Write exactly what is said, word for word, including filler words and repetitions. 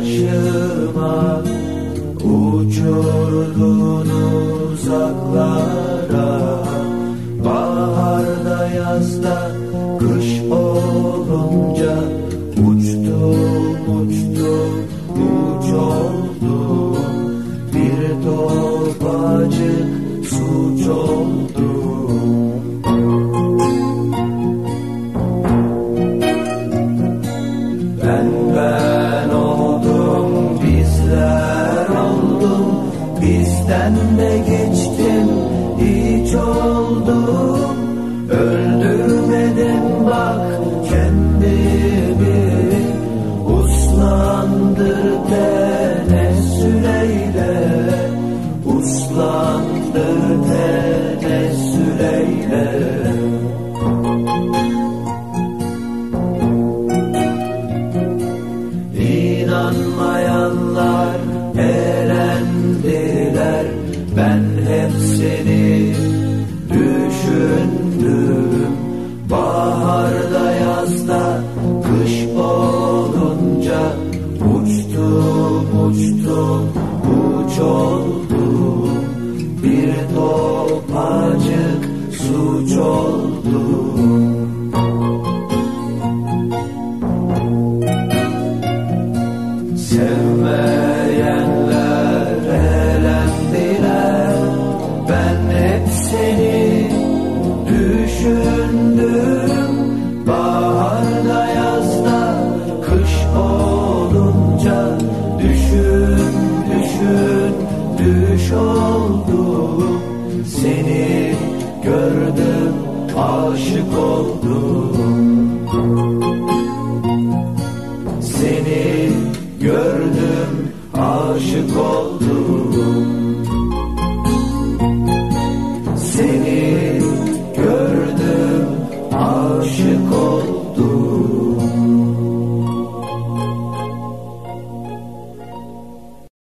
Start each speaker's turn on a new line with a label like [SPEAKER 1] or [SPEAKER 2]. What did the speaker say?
[SPEAKER 1] başıma, uçurdun uzaklara. Baharda yazda kış olunca uçtum uçtum uç oldum. Bir topacık suç oldum. Ben ben oldum, bizler oldum, bizden de geçtim, hiç oldum. Öldürmedim bak kendimi, uslandır tenessül eyle, uslandır tenessül eyle. İnanmayanlar elendiler, ben hep seni düşündüm. Baharda yazda kış olunca uçtum uçtum uç oldum. Bir topacık suç oldum. Sevmeyenler elendiler, ben hep seni düşündüm. Baharda yazda kış olunca düşün düşün düş oldum. Seni gördüm, aşık oldum.